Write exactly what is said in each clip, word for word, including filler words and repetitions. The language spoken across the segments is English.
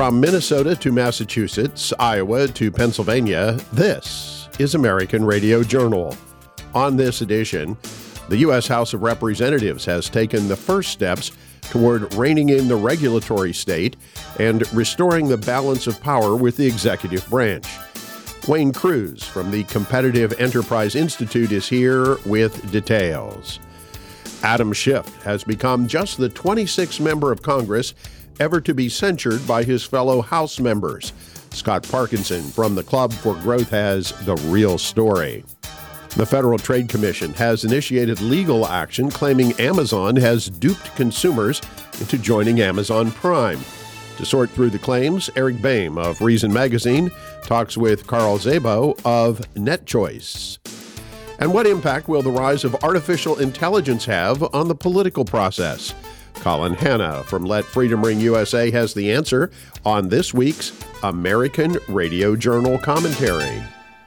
From Minnesota to Massachusetts, Iowa to Pennsylvania, this is American Radio Journal. On this edition, the U S House of Representatives has taken the first steps toward reining in the regulatory state and restoring the balance of power with the executive branch. Wayne Cruz from the Competitive Enterprise Institute is here with details. Adam Schiff has become just the twenty-sixth member of Congress ever to be censured by his fellow House members. Scott Parkinson from the Club for Growth has the real story. The Federal Trade Commission has initiated legal action claiming Amazon has duped consumers into joining Amazon Prime. To sort through the claims, Eric Boehm of Reason Magazine talks with Carl Szabo of NetChoice. And what impact will the rise of artificial intelligence have on the political process? Colin Hanna from Let Freedom Ring U S A has the answer on this week's American Radio Journal commentary.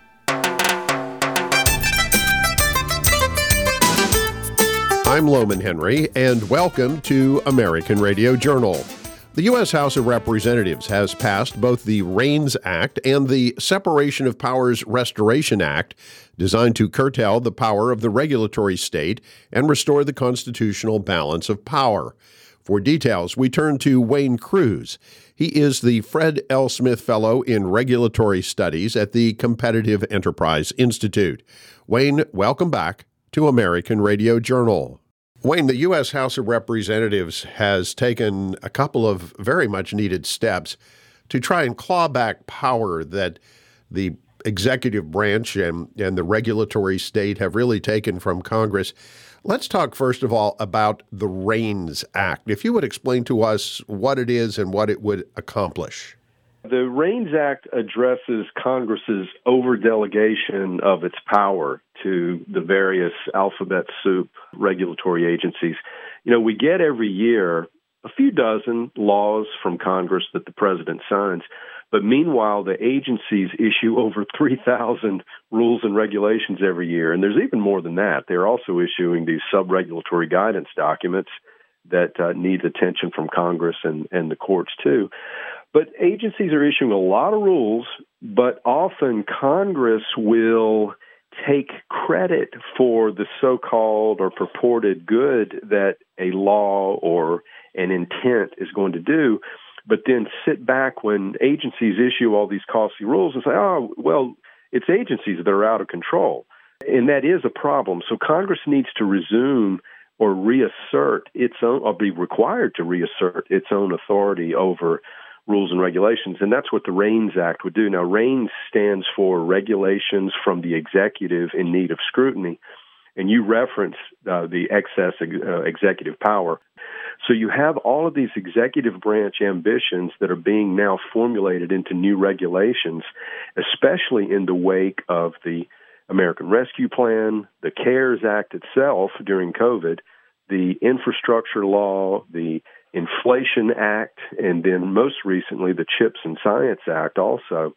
I'm Loman Henry, and welcome to American Radio Journal. The U S House of Representatives has passed both the REINS Act and the Separation of Powers Restoration Act, designed to curtail the power of the regulatory state and restore the constitutional balance of power. For details, we turn to Wayne Cruz. He is the Fred L. Smith Fellow in Regulatory Studies at the Competitive Enterprise Institute. Wayne, welcome back to American Radio Journal. Wayne, the U S House of Representatives has taken a couple of very much needed steps to try and claw back power that the executive branch and, and the regulatory state have really taken from Congress. Let's talk, first of all, about the REINS Act. If you would explain to us what it is and what it would accomplish. The REINS Act addresses Congress's overdelegation of its power to the various alphabet soup regulatory agencies. You know, we get every year a few dozen laws from Congress that the president signs, but meanwhile, the agencies issue over three thousand rules and regulations every year, and there's even more than that. They're also issuing these sub-regulatory guidance documents that uh, need attention from Congress and, and the courts, too. But agencies are issuing a lot of rules, but often Congress will take credit for the so-called or purported good that a law or an intent is going to do, but then sit back when agencies issue all these costly rules and say, oh, well, it's agencies that are out of control. And that is a problem. So Congress needs to resume or reassert its own, or be required to reassert its own authority over rules and regulations, and that's what the REINS Act would do. Now, REINS stands for Regulations from the Executive in Need of Scrutiny, and you reference uh, the excess uh, executive power. So you have all of these executive branch ambitions that are being now formulated into new regulations, especially in the wake of the American Rescue Plan, the CARES Act itself during COVID, the infrastructure law, the Inflation Act, and then most recently the CHIPS and Science Act also.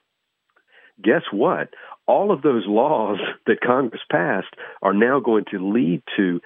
Guess what? All of those laws that Congress passed are now going to lead to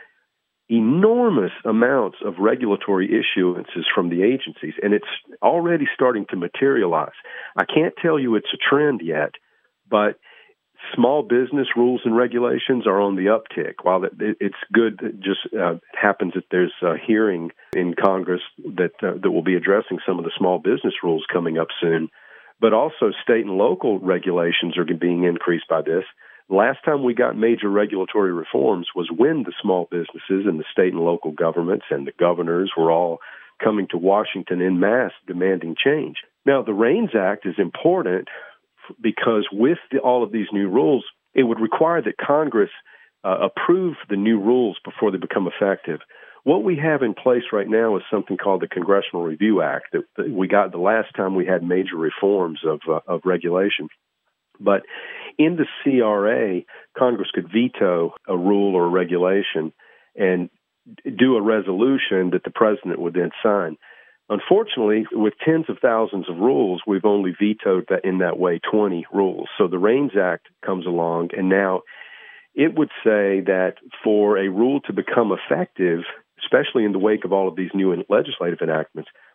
enormous amounts of regulatory issuances from the agencies, and it's already starting to materialize. I can't tell you it's a trend yet, but small business rules and regulations are on the uptick. While it's good, it just uh, happens that there's a hearing in Congress that uh, that will be addressing some of the small business rules coming up soon. But also state and local regulations are being increased by this. Last time we got major regulatory reforms was when the small businesses and the state and local governments and the governors were all coming to Washington en masse demanding change. Now, the REINS Act is important because with the, all of these new rules, it would require that Congress uh, approve the new rules before they become effective. What we have in place right now is something called the Congressional Review Act that, that we got the last time we had major reforms of, uh, of regulation. But in the C R A, Congress could veto a rule or a regulation and do a resolution that the president would then sign. Unfortunately, with tens of thousands of rules, we've only vetoed that in that way twenty rules. So the REINS Act comes along, and now it would say that for a rule to become effective, especially in the wake of all of these new legislative enactments,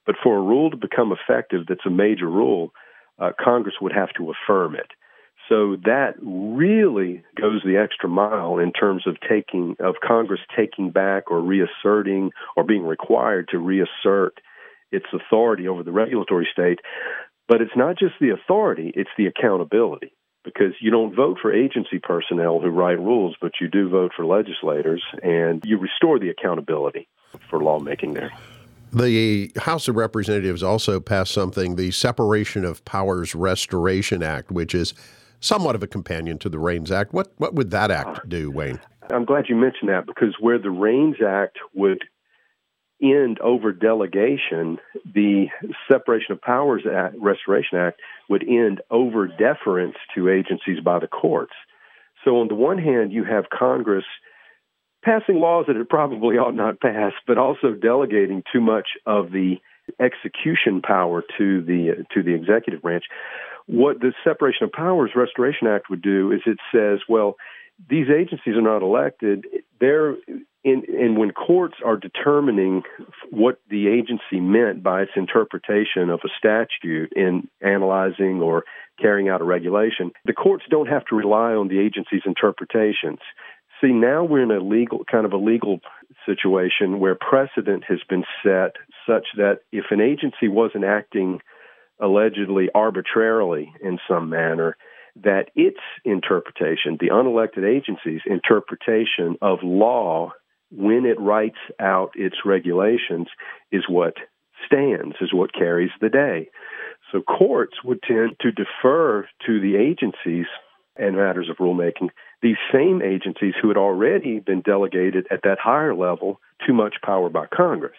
But for a rule to become effective that's a major rule, uh, Congress would have to affirm it. So that really goes the extra mile in terms of taking of Congress taking back or reasserting or being required to reassert its authority over the regulatory state. But it's not just the authority, it's the accountability. Because you don't vote for agency personnel who write rules, but you do vote for legislators, and you restore the accountability for lawmaking there. The House of Representatives also passed something, the Separation of Powers Restoration Act, which is somewhat of a companion to the REINS Act. What what would that act do, Wayne? I'm glad you mentioned that, because where the REINS Act would end over delegation, the Separation of Powers Act, Restoration Act would end over deference to agencies by the courts. So on the one hand, you have Congress passing laws that it probably ought not pass, but also delegating too much of the execution power to the to the executive branch. What the Separation of Powers Restoration Act would do is it says, well, these agencies are not elected. They're in, and when courts are determining what the agency meant by its interpretation of a statute in analyzing or carrying out a regulation, the courts don't have to rely on the agency's interpretations. See, now we're in a legal kind of a legal situation where precedent has been set such that if an agency wasn't acting allegedly arbitrarily in some manner, that its interpretation, the unelected agency's interpretation of law when it writes out its regulations, is what stands, is what carries the day. So courts would tend to defer to the agencies in matters of rulemaking, these same agencies who had already been delegated at that higher level too much power by Congress.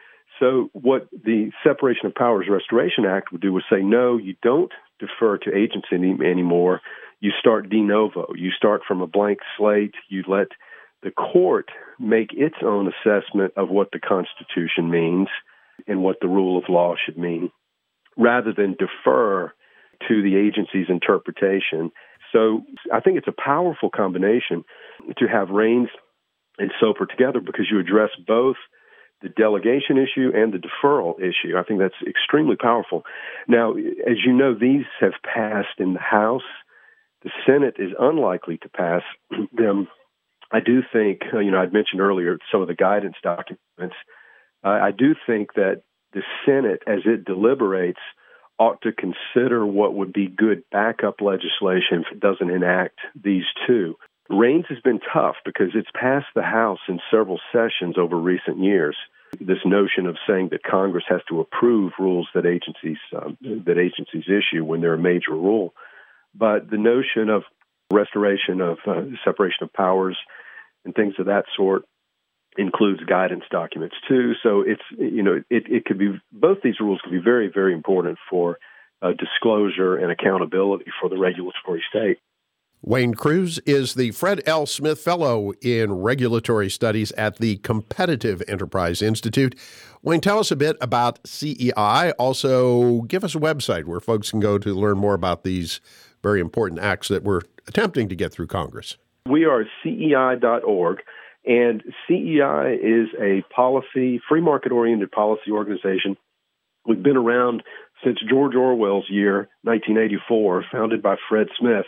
So what the Separation of Powers Restoration Act would do was say, no, you don't defer to agency anymore. You start de novo. You start from a blank slate. You let the court make its own assessment of what the Constitution means and what the rule of law should mean, rather than defer to the agency's interpretation. So I think it's a powerful combination to have REINS and SOPR together, because you address both the delegation issue and the deferral issue. I think that's extremely powerful. Now, as you know, these have passed in the House. The Senate is unlikely to pass them. I do think, you know, I'd mentioned earlier some of the guidance documents. Uh, I do think that the Senate, as it deliberates, ought to consider what would be good backup legislation if it doesn't enact these two. REINS has been tough because it's passed the House in several sessions over recent years. This notion of saying that Congress has to approve rules that agencies um, that agencies issue when they're a major rule, but the notion of restoration of uh, separation of powers and things of that sort includes guidance documents too. So it's, you know, it, it could be, both these rules could be very, very important for uh, disclosure and accountability for the regulatory state. Wayne Crews is the Fred L. Smith Fellow in Regulatory Studies at the Competitive Enterprise Institute. Wayne, tell us a bit about C E I. Also, give us a website where folks can go to learn more about these very important acts that we're attempting to get through Congress. We are C E I dot org, and C E I is a policy, free market-oriented policy organization. We've been around since George Orwell's year, nineteen eighty-four, founded by Fred Smith.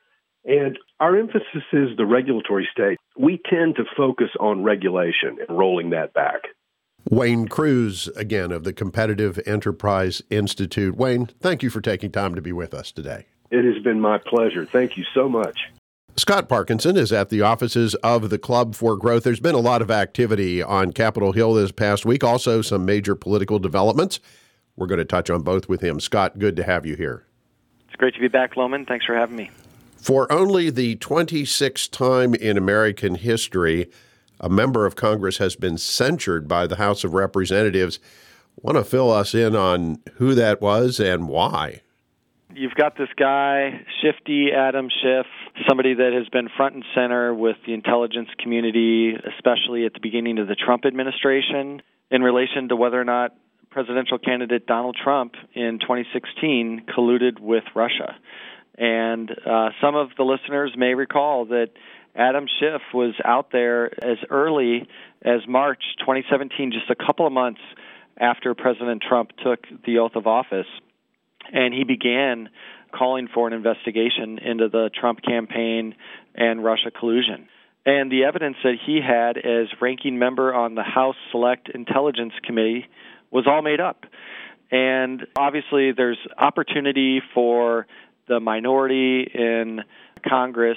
And our emphasis is the regulatory state. We tend to focus on regulation and rolling that back. Wayne Crews, again, of the Competitive Enterprise Institute. Wayne, thank you for taking time to be with us today. It has been my pleasure. Thank you so much. Scott Parkinson is at the offices of the Club for Growth. There's been a lot of activity on Capitol Hill this past week, also some major political developments. We're going to touch on both with him. Scott, good to have you here. It's great to be back, Loman. Thanks for having me. For only the twenty-sixth time in American history, a member of Congress has been censured by the House of Representatives. Want to fill us in on who that was and why? You've got this guy, Shifty Adam Schiff, somebody that has been front and center with the intelligence community, especially at the beginning of the Trump administration, in relation to whether or not presidential candidate Donald Trump in twenty sixteen colluded with Russia. And uh, some of the listeners may recall that Adam Schiff was out there as early as March twenty seventeen, just a couple of months after President Trump took the oath of office. And he began calling for an investigation into the Trump campaign and Russia collusion. And the evidence that he had as ranking member on the House Select Intelligence Committee was all made up. And obviously there's opportunity for the minority in Congress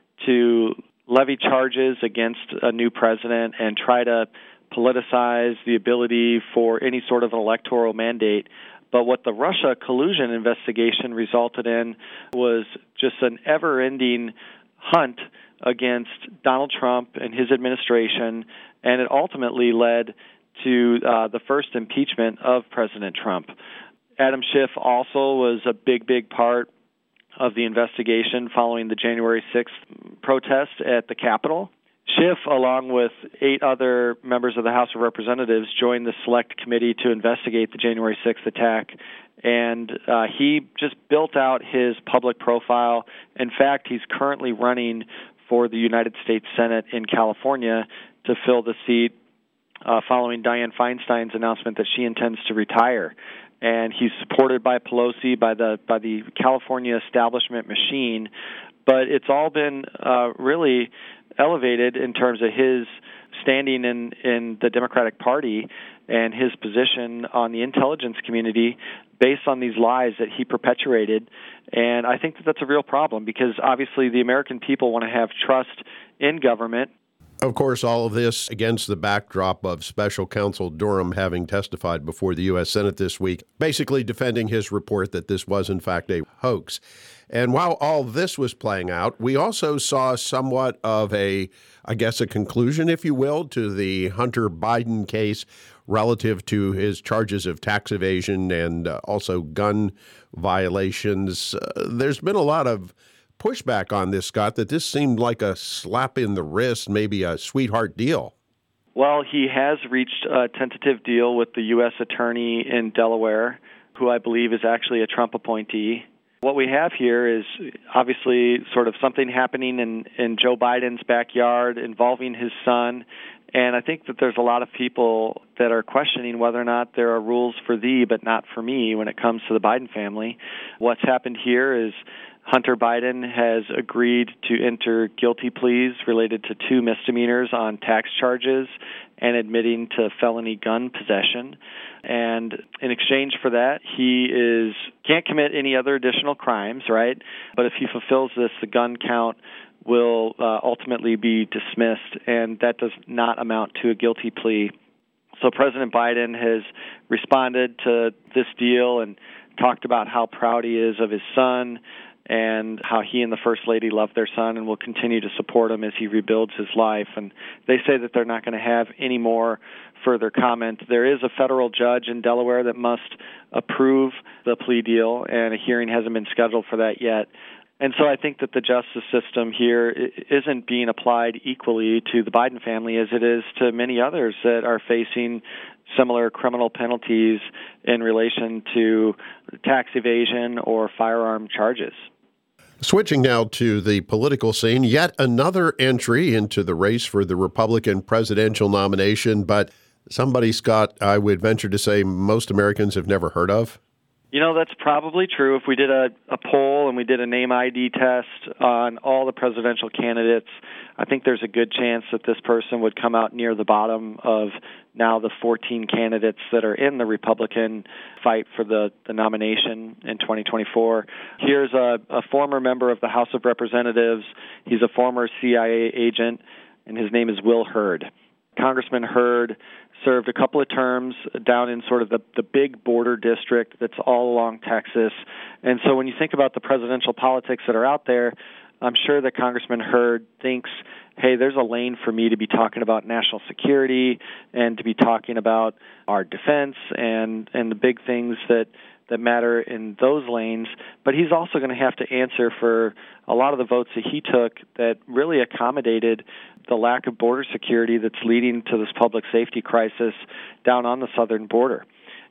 to levy charges against a new president and try to politicize the ability for any sort of an electoral mandate. But what the Russia collusion investigation resulted in was just an ever-ending hunt against Donald Trump and his administration, and it ultimately led to uh, the first impeachment of President Trump. Adam Schiff also was a big, big part of the investigation following the January sixth protest at the Capitol. Schiff, along with eight other members of the House of Representatives, joined the Select Committee to investigate the January sixth attack, and uh, he just built out his public profile. In fact, he's currently running for the United States Senate in California to fill the seat uh, following Dianne Feinstein's announcement that she intends to retire. And he's supported by Pelosi, by the by the California establishment machine, but it's all been uh, really elevated in terms of his standing in, in the Democratic Party and his position on the intelligence community based on these lies that he perpetuated. And I think that that's a real problem because obviously the American people want to have trust in government. Of course, all of this against the backdrop of Special Counsel Durham having testified before the U S Senate this week, basically defending his report that this was, in fact, a hoax. And while all this was playing out, we also saw somewhat of a, I guess, a conclusion, if you will, to the Hunter Biden case relative to his charges of tax evasion and uh, also gun violations. Uh, there's been a lot of pushback on this, Scott, that this seemed like a slap in the wrist, maybe a sweetheart deal. Well, he has reached a tentative deal with the U S attorney in Delaware, who I believe is actually a Trump appointee. What we have here is obviously sort of something happening in, in Joe Biden's backyard involving his son. And I think that there's a lot of people that are questioning whether or not there are rules for thee but not for me when it comes to the Biden family. What's happened here is Hunter Biden has agreed to enter guilty pleas related to two misdemeanors on tax charges and admitting to felony gun possession. And in exchange for that, he is can't commit any other additional crimes, right? But if he fulfills this, the gun count will uh, ultimately be dismissed, and that does not amount to a guilty plea. So President Biden has responded to this deal and talked about how proud he is of his son and how he and the First Lady love their son and will continue to support him as he rebuilds his life. And they say that they're not going to have any more further comment. There is a federal judge in Delaware that must approve the plea deal, and a hearing hasn't been scheduled for that yet. And so I think that the justice system here isn't being applied equally to the Biden family as it is to many others that are facing similar criminal penalties in relation to tax evasion or firearm charges. Switching now to the political scene, yet another entry into the race for the Republican presidential nomination, but somebody, Scott, I would venture to say most Americans have never heard of. You know, that's probably true. If we did a, a poll and we did a name I D test on all the presidential candidates, I think there's a good chance that this person would come out near the bottom of now the fourteen candidates that are in the Republican fight for the, the nomination in twenty twenty-four. Here's a, a former member of the House of Representatives. He's a former C I A agent, and his name is Will Hurd. Congressman Hurd served a couple of terms down in sort of the, the big border district that's all along Texas. And so when you think about the presidential politics that are out there, I'm sure that Congressman Hurd thinks, hey, there's a lane for me to be talking about national security and to be talking about our defense and, and the big things that, that matter in those lanes. But he's also going to have to answer for a lot of the votes that he took that really accommodated the lack of border security that's leading to this public safety crisis down on the southern border.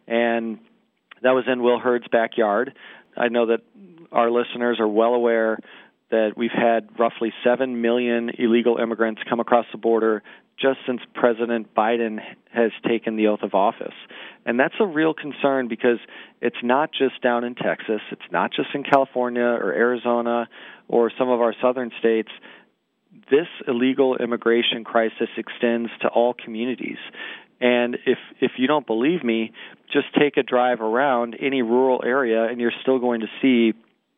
And that was in Will Hurd's backyard. I know that our listeners are well aware that we've had roughly seven million illegal immigrants come across the border just since President Biden has taken the oath of office. And that's a real concern because it's not just down in Texas, it's not just in California or Arizona or some of our southern states. This illegal immigration crisis extends to all communities. And if if you don't believe me, just take a drive around any rural area and you're still going to see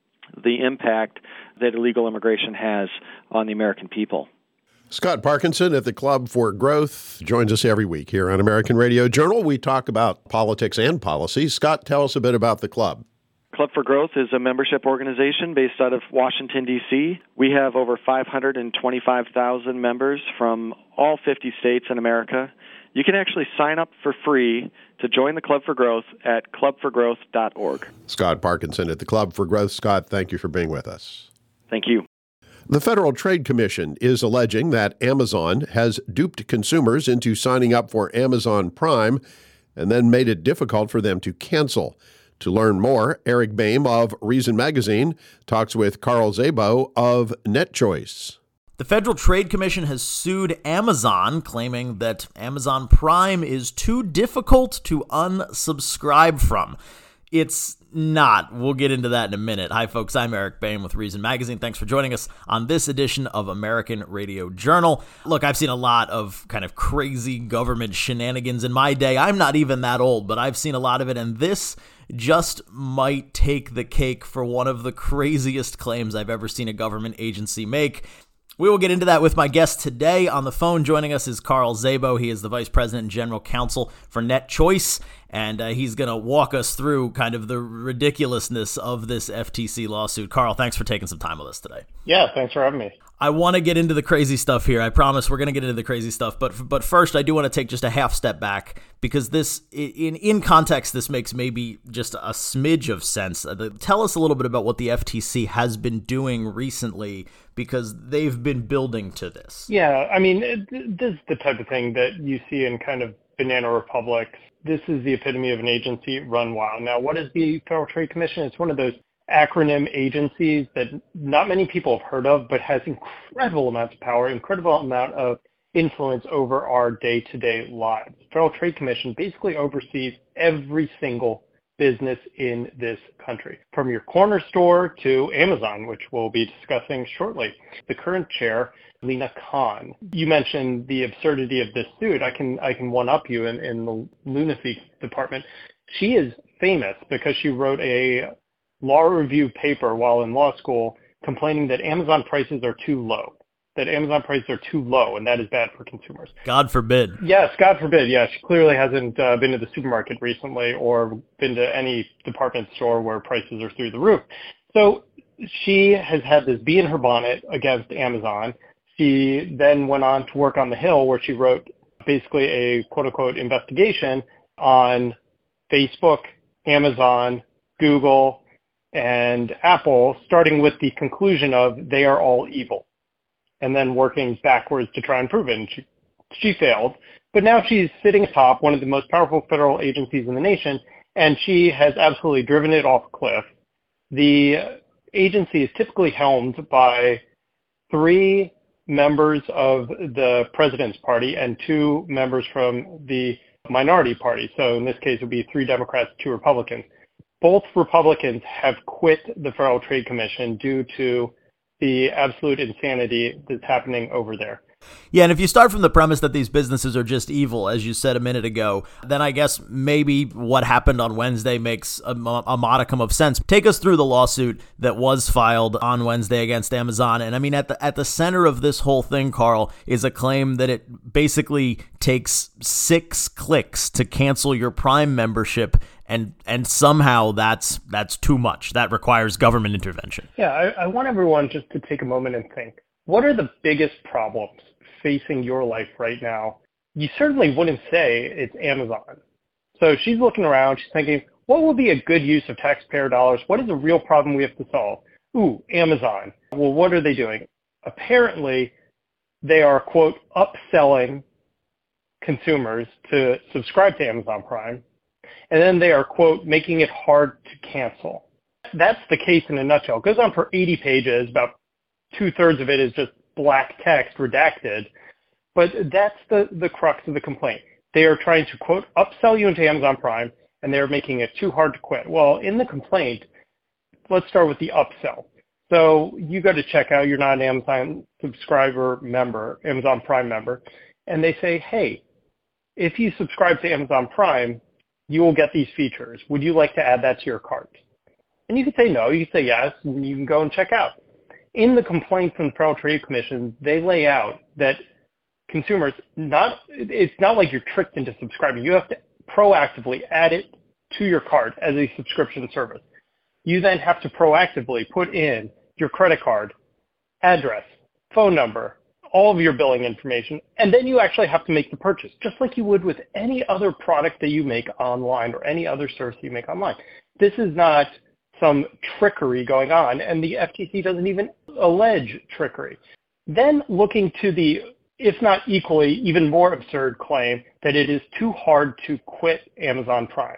the impact that illegal immigration has on the American people. Scott Parkinson at the Club for Growth joins us every week here on American Radio Journal. We talk about politics and policy. Scott, tell us a bit about the club. Club for Growth is a membership organization based out of Washington, D C We have over five hundred twenty-five thousand members from all fifty states in America. You can actually sign up for free to join the Club for Growth at club for growth dot org. Scott Parkinson at the Club for Growth. Scott, thank you for being with us. Thank you. The Federal Trade Commission is alleging that Amazon has duped consumers into signing up for Amazon Prime and then made it difficult for them to cancel. To learn more, Eric Boehm of Reason Magazine talks with Carl Szabo of NetChoice. The Federal Trade Commission has sued Amazon, claiming that Amazon Prime is too difficult to unsubscribe from. It's not. We'll get into that in a minute. Hi, folks. I'm Eric Boehm with Reason Magazine. Thanks for joining us on this edition of American Radio Journal. Look, I've seen a lot of kind of crazy government shenanigans in my day. I'm not even that old, but I've seen a lot of it, and this just might take the cake for one of the craziest claims I've ever seen a government agency make. We will get into that with my guest today. On the phone joining us is Carl Szabo. He is the Vice President and General Counsel for NetChoice, and uh, he's going to walk us through kind of the ridiculousness of this F T C lawsuit. Carl, thanks for taking some time with us today. Yeah, thanks for having me. I want to get into the crazy stuff here. I promise we're going to get into the crazy stuff. But but first, I do want to take just a half step back because this, in in context, this makes maybe just a smidge of sense. Tell us a little bit about what the F T C has been doing recently, because they've been building to this. Yeah, I mean, it, this is the type of thing that you see in kind of banana republics. This is the epitome of an agency run wild. Now, what is the Federal Trade Commission? It's one of those acronym agencies that not many people have heard of, but has incredible amounts of power, incredible amount of influence over our day-to-day lives. The Federal Trade Commission basically oversees every single business in this country, from your corner store to Amazon, which we'll be discussing shortly. The current chair, Lina Khan. You mentioned the absurdity of this suit. I can I can one-up you in, in the lunacy department. She is famous because she wrote a law review paper while in law school complaining that Amazon prices are too low, that Amazon prices are too low, and that is bad for consumers. God forbid. Yes, God forbid. Yeah, she clearly hasn't uh, been to the supermarket recently or been to any department store where prices are through the roof. So she has had this bee in her bonnet against Amazon. She then went on to work on the Hill, where she wrote basically a quote-unquote investigation on Facebook, Amazon, Google, and Apple, starting with the conclusion of they are all evil, and then working backwards to try and prove it. And she, she failed. But now she's sitting atop one of the most powerful federal agencies in the nation, and she has absolutely driven it off a cliff. The agency is typically helmed by three members of the president's party and two members from the minority party. So in this case, it would be three Democrats, two Republicans. Both Republicans have quit the Federal Trade Commission due to the absolute insanity that's happening over there. Yeah, and if you start from the premise that these businesses are just evil, as you said a minute ago, then I guess maybe what happened on Wednesday makes a, a modicum of sense. Take us through the lawsuit that was filed on Wednesday against Amazon. And I mean, at the at the center of this whole thing, Carl, is a claim that it basically takes six clicks to cancel your Prime membership, and and somehow that's that's too much. That requires government intervention. Yeah, I, I want everyone just to take a moment and think. What are the biggest problems facing your life right now? You certainly wouldn't say it's Amazon. So she's looking around, she's thinking, what will be a good use of taxpayer dollars? What is a real problem we have to solve? Ooh, Amazon. Well, what are they doing? Apparently, they are, quote, upselling consumers to subscribe to Amazon Prime. And then they are, quote, making it hard to cancel. That's the case in a nutshell. It goes on for eighty pages. About two-thirds of it is just black text, redacted. But that's the, the crux of the complaint. They are trying to, quote, upsell you into Amazon Prime, and they're making it too hard to quit. Well, in the complaint, let's start with the upsell. So you go to checkout, you're not an Amazon subscriber member, Amazon Prime member, and they say, hey, if you subscribe to Amazon Prime, you will get these features. Would you like to add that to your cart? And you can say no, you can say yes, and you can go and check out. In the complaint from the Federal Trade Commission, they lay out that consumers, not it's not like you're tricked into subscribing. You have to proactively add it to your cart as a subscription service. You then have to proactively put in your credit card, address, phone number, all of your billing information, and then you actually have to make the purchase, just like you would with any other product that you make online or any other service you make online. This is not some trickery going on, and the F T C doesn't even allege trickery. Then looking to the, if not equally, even more absurd claim that it is too hard to quit Amazon Prime.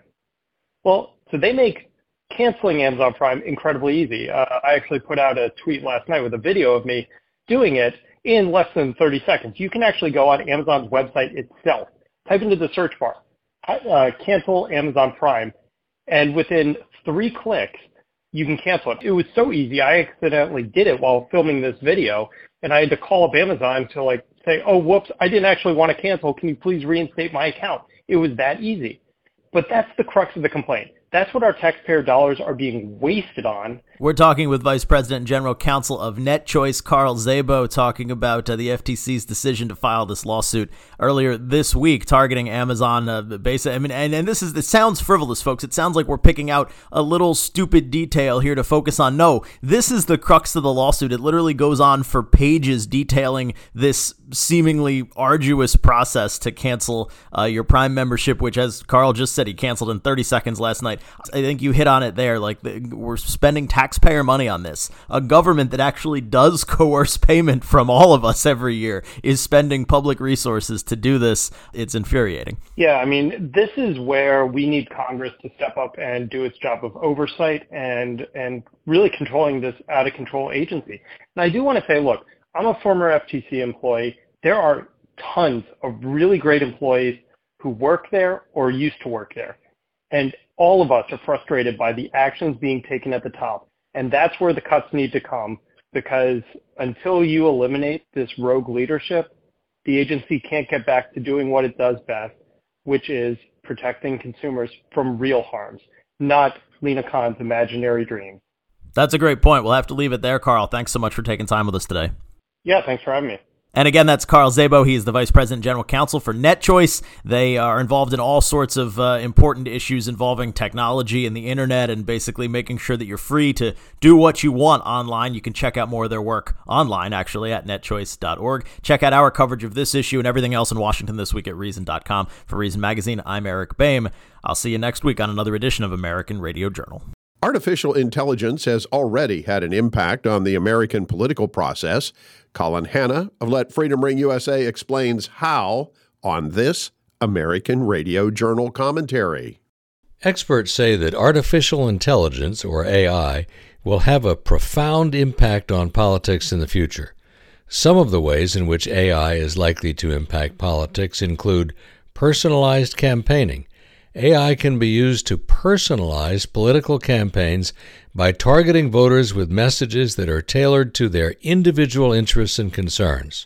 Well, so they make canceling Amazon Prime incredibly easy. Uh, I actually put out a tweet last night with a video of me doing it in less than thirty seconds. You can actually go on Amazon's website itself, type into the search bar, uh, cancel Amazon Prime, and within three clicks, you can cancel it. It was so easy. I accidentally did it while filming this video, and I had to call up Amazon to like say, oh, whoops, I didn't actually want to cancel. Can you please reinstate my account? It was that easy. But that's the crux of the complaint. That's what our taxpayer dollars are being wasted on. We're talking with Vice President and General Counsel of NetChoice, Carl Szabo, talking about uh, the F T C's decision to file this lawsuit earlier this week, targeting Amazon. Uh, basic, I mean, and, and this is it sounds frivolous, folks. It sounds like we're picking out a little stupid detail here to focus on. No, this is the crux of the lawsuit. It literally goes on for pages detailing this seemingly arduous process to cancel uh, your Prime membership, which, as Carl just said, he canceled in thirty seconds last night. I think you hit on it there. Like, we're spending taxpayer money on this. A government that actually does coerce payment from all of us every year is spending public resources to do this. It's infuriating. Yeah, I mean, this is where we need Congress to step up and do its job of oversight and and really controlling this out-of-control agency. And I do want to say, look, I'm a former F T C employee. There are tons of really great employees who work there or used to work there. And all of us are frustrated by the actions being taken at the top. And that's where the cuts need to come, because until you eliminate this rogue leadership, the agency can't get back to doing what it does best, which is protecting consumers from real harms, not Lina Khan's imaginary dream. That's a great point. We'll have to leave it there, Carl. Thanks so much for taking time with us today. Yeah, thanks for having me. And again, that's Carl Szabo. He is the Vice President and General Counsel for NetChoice. They are involved in all sorts of uh, important issues involving technology and the internet, and basically making sure that you're free to do what you want online. You can check out more of their work online, actually, at net choice dot org. Check out our coverage of this issue and everything else in Washington this week at reason dot com. For Reason Magazine, I'm Eric Boehm. I'll see you next week on another edition of American Radio Journal. Artificial intelligence has already had an impact on the American political process. Colin Hanna of Let Freedom Ring U S A explains how on this American Radio Journal commentary. Experts say that artificial intelligence, or A I, will have a profound impact on politics in the future. Some of the ways in which A I is likely to impact politics include personalized campaigning. A I can be used to personalize political campaigns by targeting voters with messages that are tailored to their individual interests and concerns.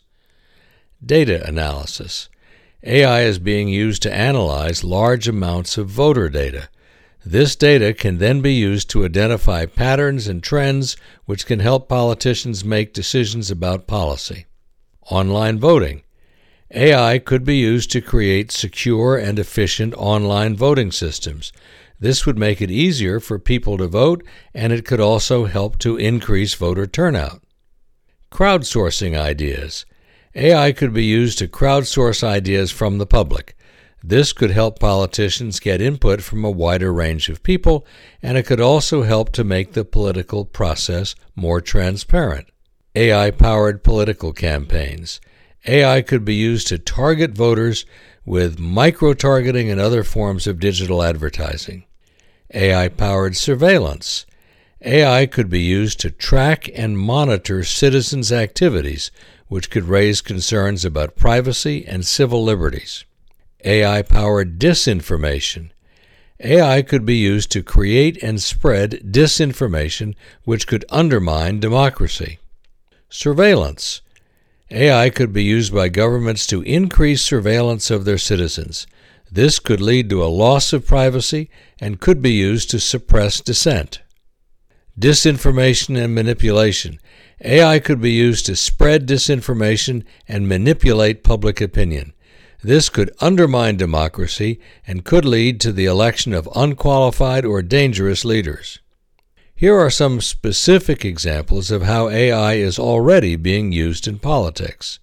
Data analysis. A I is being used to analyze large amounts of voter data. This data can then be used to identify patterns and trends which can help politicians make decisions about policy. Online voting. A I could be used to create secure and efficient online voting systems. This would make it easier for people to vote, and it could also help to increase voter turnout. Crowdsourcing ideas. A I could be used to crowdsource ideas from the public. This could help politicians get input from a wider range of people, and it could also help to make the political process more transparent. A I-powered political campaigns. A I could be used to target voters with micro-targeting and other forms of digital advertising. A I-powered surveillance. A I could be used to track and monitor citizens' activities, which could raise concerns about privacy and civil liberties. A I-powered disinformation. A I could be used to create and spread disinformation, which could undermine democracy. Surveillance. A I could be used by governments to increase surveillance of their citizens. This could lead to a loss of privacy and could be used to suppress dissent. Disinformation and manipulation. A I could be used to spread disinformation and manipulate public opinion. This could undermine democracy and could lead to the election of unqualified or dangerous leaders. Here are some specific examples of how A I is already being used in politics.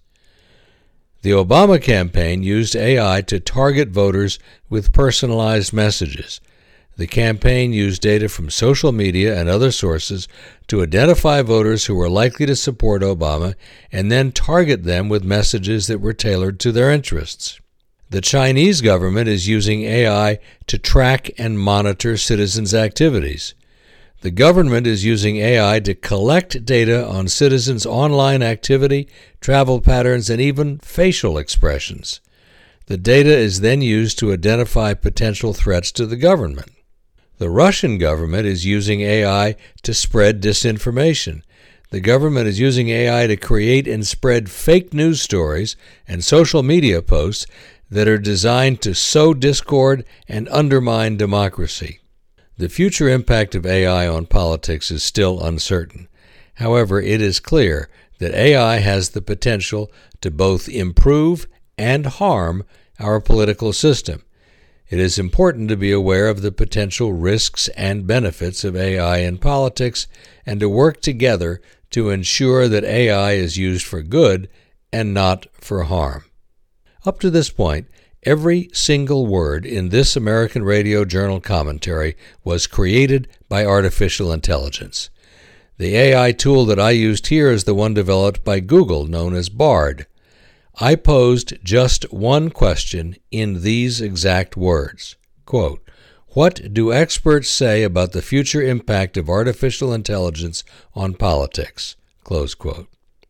The Obama campaign used A I to target voters with personalized messages. The campaign used data from social media and other sources to identify voters who were likely to support Obama and then target them with messages that were tailored to their interests. The Chinese government is using A I to track and monitor citizens' activities. The government is using A I to collect data on citizens' online activity, travel patterns, and even facial expressions. The data is then used to identify potential threats to the government. The Russian government is using A I to spread disinformation. The government is using A I to create and spread fake news stories and social media posts that are designed to sow discord and undermine democracy. The future impact of A I on politics is still uncertain. However, it is clear that A I has the potential to both improve and harm our political system. It is important to be aware of the potential risks and benefits of A I in politics and to work together to ensure that A I is used for good and not for harm. Up to this point, every single word in this American Radio Journal commentary was created by artificial intelligence. The A I tool that I used here is the one developed by Google, known as Bard. I posed just one question in these exact words. Quote, "What do experts say about the future impact of artificial intelligence on politics?" Close quote.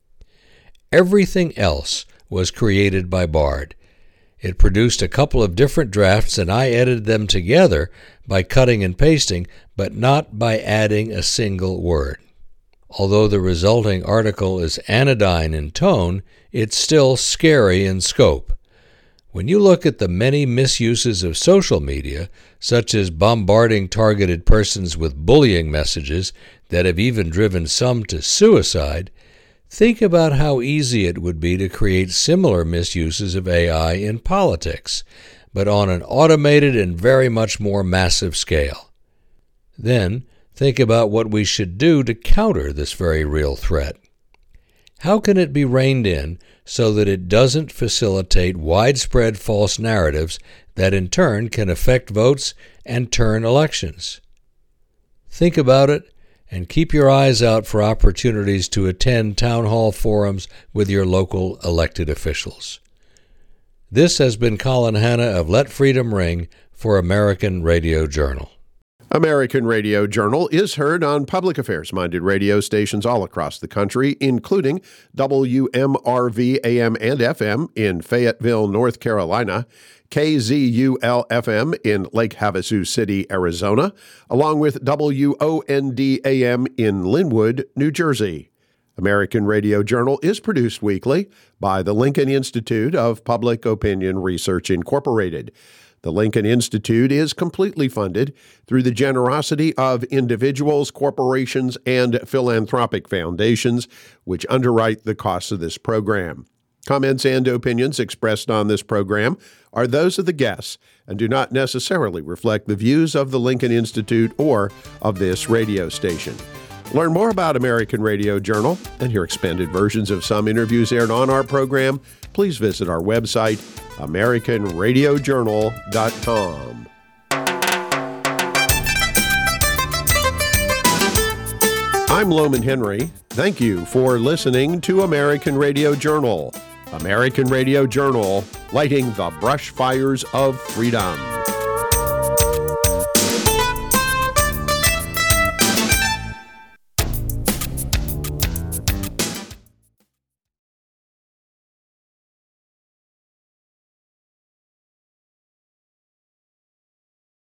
Everything else was created by Bard. It produced a couple of different drafts, and I edited them together by cutting and pasting, but not by adding a single word. Although the resulting article is anodyne in tone, it's still scary in scope. When you look at the many misuses of social media, such as bombarding targeted persons with bullying messages that have even driven some to suicide, think about how easy it would be to create similar misuses of A I in politics, but on an automated and very much more massive scale. Then, think about what we should do to counter this very real threat. How can it be reined in so that it doesn't facilitate widespread false narratives that in turn can affect votes and turn elections? Think about it and keep your eyes out for opportunities to attend town hall forums with your local elected officials. This has been Colin Hanna of Let Freedom Ring for American Radio Journal. American Radio Journal is heard on public affairs-minded radio stations all across the country, including W M R V A M and F M in Fayetteville, North Carolina, K Z U L F M in Lake Havasu City, Arizona, along with W O N D A M in Linwood, New Jersey. American Radio Journal is produced weekly by the Lincoln Institute of Public Opinion Research, Incorporated. The Lincoln Institute is completely funded through the generosity of individuals, corporations, and philanthropic foundations, which underwrite the costs of this program. Comments and opinions expressed on this program are those of the guests and do not necessarily reflect the views of the Lincoln Institute or of this radio station. Learn more about American Radio Journal and hear expanded versions of some interviews aired on our program. Please visit our website, american radio journal dot com. I'm Loman Henry. Thank you for listening to American Radio Journal. American Radio Journal, lighting the brush fires of freedom.